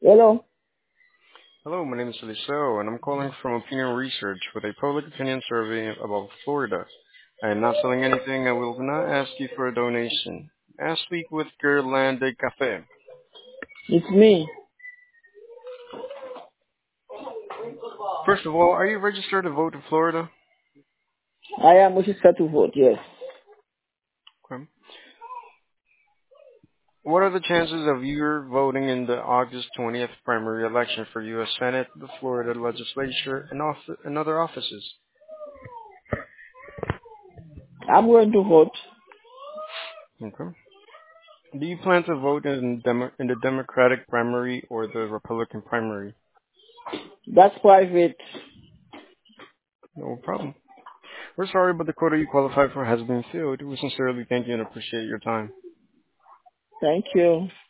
Hello, Hello, my name is Eliseo, and I'm calling from Opinion Research with a public opinion survey about Florida. I am not selling anything. I will not ask you for a donation. I speak with Gerland de Cafe. it's me. First of all, are you registered to vote in Florida? I am registered to vote, yes. Okay. What are the chances of you voting in the August 20th primary election for U.S. Senate, the Florida Legislature, and other offices? I'm going to vote. Okay. Do you plan to vote in the Democratic primary or the Republican primary? That's private. No problem. We're sorry, but the quota you qualified for has been filled. We sincerely thank you and appreciate your time. Thank you.